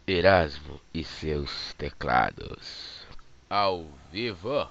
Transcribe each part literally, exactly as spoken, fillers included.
Erasmo e seus teclados. Ao vivo.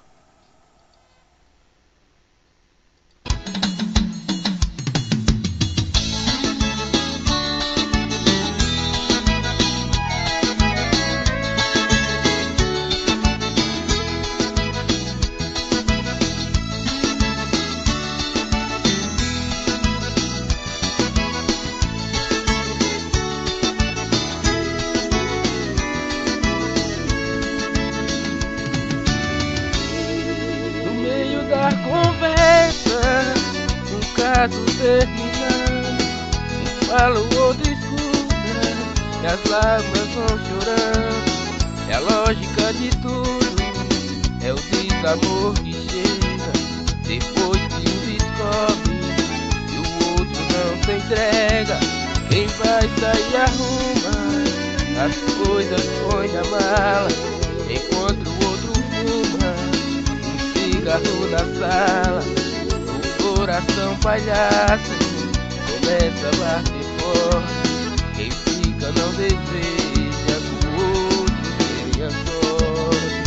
Da conversa, um caso terminando, um fala, o outro escuta, e as lágrimas vão chorando. É a lógica de tudo, é o desamor que chega depois que um descobre e o outro não se entrega. Quem vai sair arruma as coisas, põe na mala, enquanto o outro fuma cigarro na sala. O coração palhaço começa a bater forte. Quem fica não deseja que o outro tenha sorte.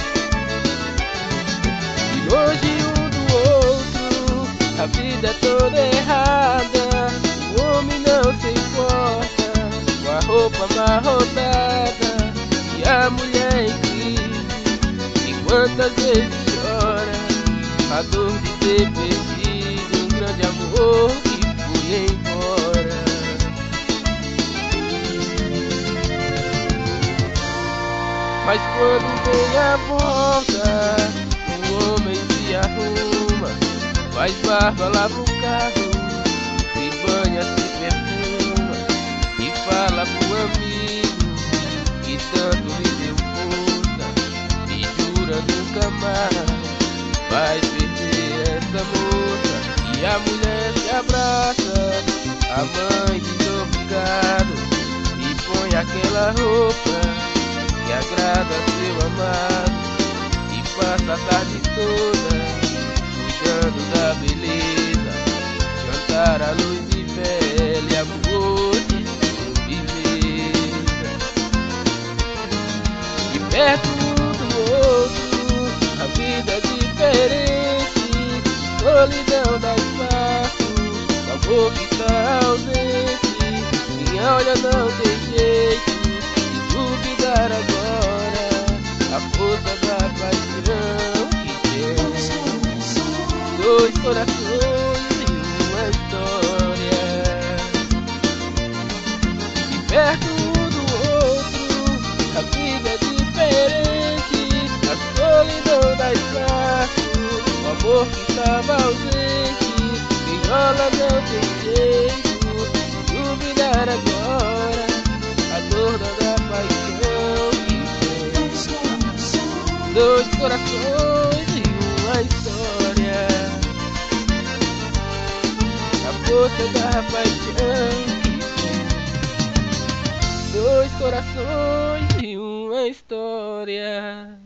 E longe um do outro, a vida é toda errada. O homem não se importa com a roupa amarrotada e a mulher em crise. E quantas vezes a dor de ter perdido um grande amor que foi embora. Mas quando vem a volta, o homem se arruma, faz barba, lava o carro, se banha, se perfuma e fala pro amigo que tanto lhe deu força e jura nunca mais vai perder essa moça. E a mulher se abraça, a mãe diz obrigado e põe aquela roupa que agrada seu amado e passa a tarde toda cuidando da beleza, cantar a luz de vela e amor de sobremesa. E perto do outro a vida é diferente, solidão dá espaço, o amor que está ausente. Quem olha não tem jeito de duvidar agora a força da paixão que tem. Dois corações e uma história, e perto do outro a vida é diferente, a solidão dá espaço, o amor que estava ausente. Quem olha não tem jeito de duvidar agora a dor da paixão que tem. Dois corações e uma história, a força da paixão que tem. Dois corações e uma história.